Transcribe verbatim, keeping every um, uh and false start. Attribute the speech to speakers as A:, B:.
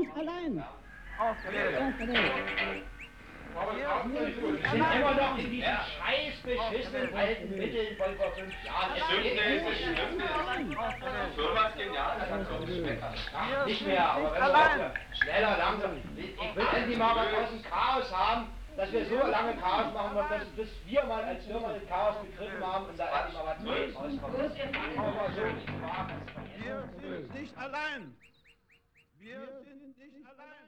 A: nicht allein.
B: Wir sind immer noch in diesen scheiß beschissenen alten Mitteln von vor fünf Jahren.
C: Das stimmt nicht, das stimmt nicht. Die Firma ist genial, das hat so
B: Ach, nicht mehr, aber wenn wir schneller, langsam. Ich will endlich mal was aus dem Chaos haben, dass wir so lange Chaos machen, dass, bis wir mal als Firma das Chaos begriffen haben und da endlich mal was Neues rauskommt. Aber so nicht wahr.
A: Wir sind nicht allein. Wir sind nicht allein.